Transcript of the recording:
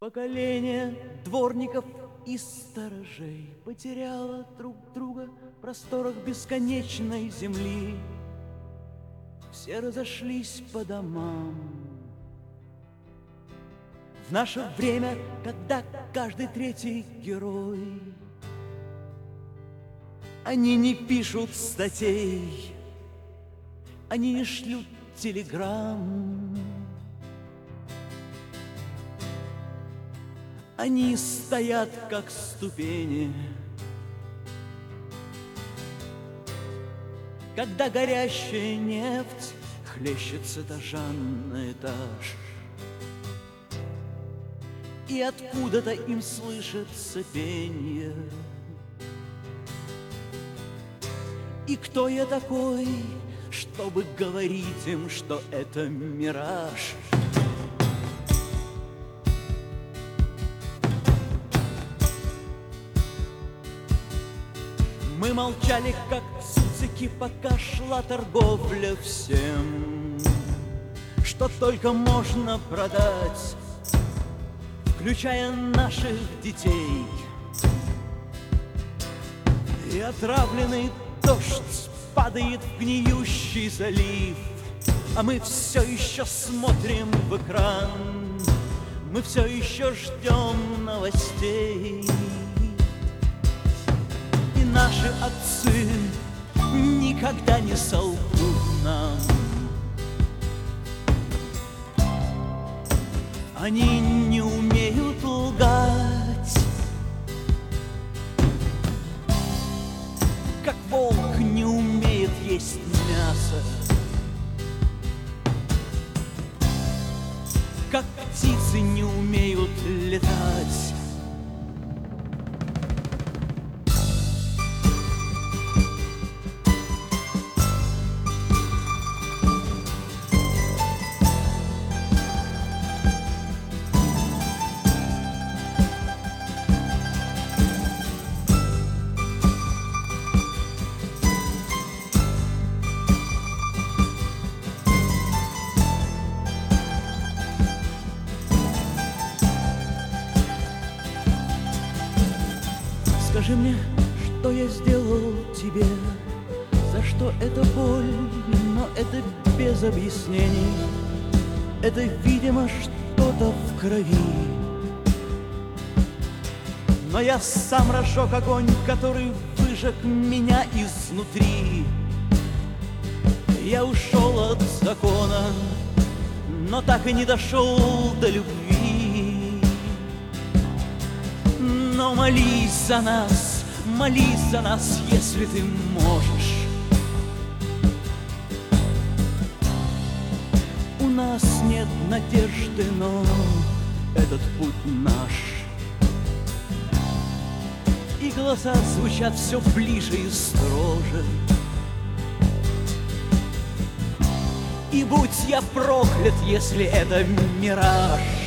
Поколение дворников и сторожей потеряло друг друга в просторах бесконечной земли. Все разошлись по домам. В наше время, когда каждый третий герой, они не пишут статей, они не шлют телеграмм. Они стоят, как ступени, когда горящая нефть хлещет с этажа на этаж. И откуда-то им слышится пенье. И кто я такой, чтобы говорить им, что это мираж? Мы молчали, как цуцики, пока шла торговля всем, что только можно продать, включая наших детей. И отравленный дождь падает в гниющий залив, а мы все еще смотрим в экран, мы все еще ждем новостей. Наши отцы никогда не солгут нам. Они не умеют лгать, как волк не умеет есть мясо, как птицы не умеют летать. Скажи мне, что я сделал тебе, за что это боль, но это без объяснений. Это, видимо, что-то в крови. Но я сам разжег огонь, который выжег меня изнутри. Я ушел от закона, но так и не дошел до любви. Но молись за нас, если ты можешь. У нас нет надежды, но этот путь наш. И голоса звучат все ближе и строже. И будь я проклят, если это мираж.